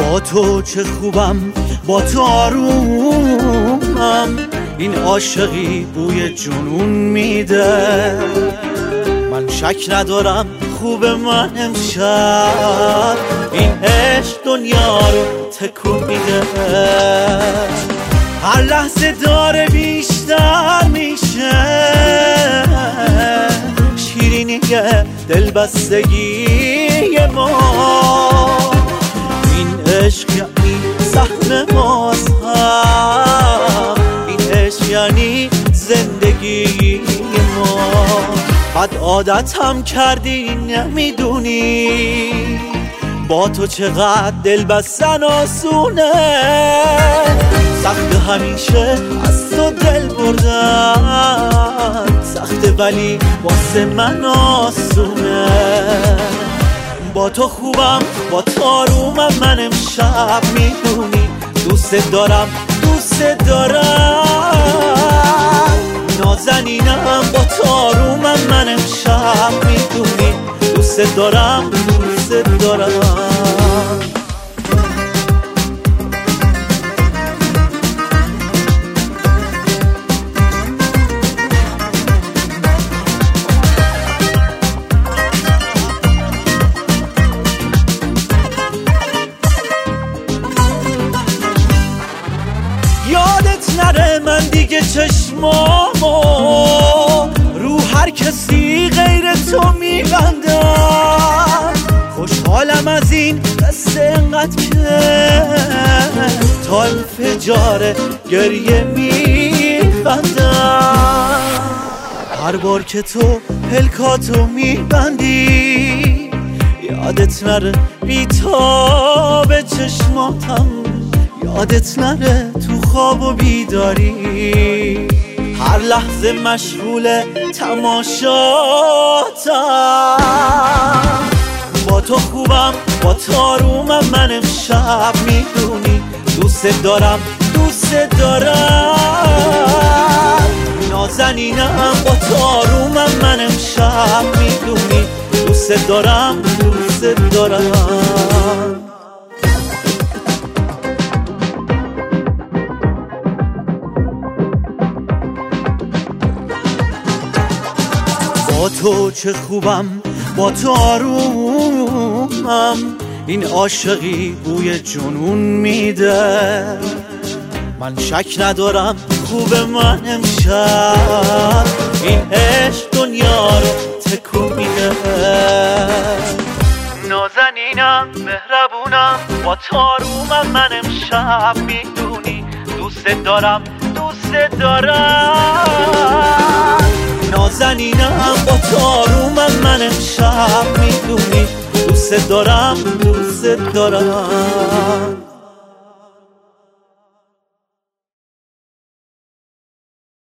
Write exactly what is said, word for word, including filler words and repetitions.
با تو چه خوبم، با تو آرومم، این عاشقی بوی جنون میده. من شک ندارم خوب من امشب، این عشق دنیا رو تکون میده. هر لحظه داره بیشتر میشه، شیرینی دلبستگی ما. این عشق یعنی سهم مذهب، این عشق یعنی زندگی ما. بد عادت هم کردی نمیدونی، با تو چقدر دل بستن آسونه. سخت همیشه از تو دل بردن، سخت ولی واسه من آسونه. با تو خوبم، با تو آرومم، من امشب میدونی دوست دارم، دوست دارم. نازنینم با تو آرومم، من امشب میدونی دوست دارم، دوست دارم. یادت نره من دیگه چشمامو رو هر کسی غیر تو میبندم. خوشحالم از این قصه انقدر که تا انفجار گریه میبندم. هر بار که تو پلکاتو میبندی، یادت نره بیتاب چشماتم، یادت نره تو خواب و بیداری. هر لحظه مشغول تماشاتم. با تو خوبم، با تو آرومم، من امشب میدونی دوست دارم، دوست دارم. نازنینم با تو آرومم، من امشب میدونی دوست دارم، دوست دارم. با تو چه خوبم، با تو آرومم، این عاشقی بوی جنون میده. من شک ندارم خوب من امشب، این عشق دنیا رو تکون میده. نازنینم مهربونم، با تو آرومم، من امشب میدونی دوست دارم، دوست دارم. نازنینم با تو آرومم، من امشب میدونی دوست دارم، دوست دارم.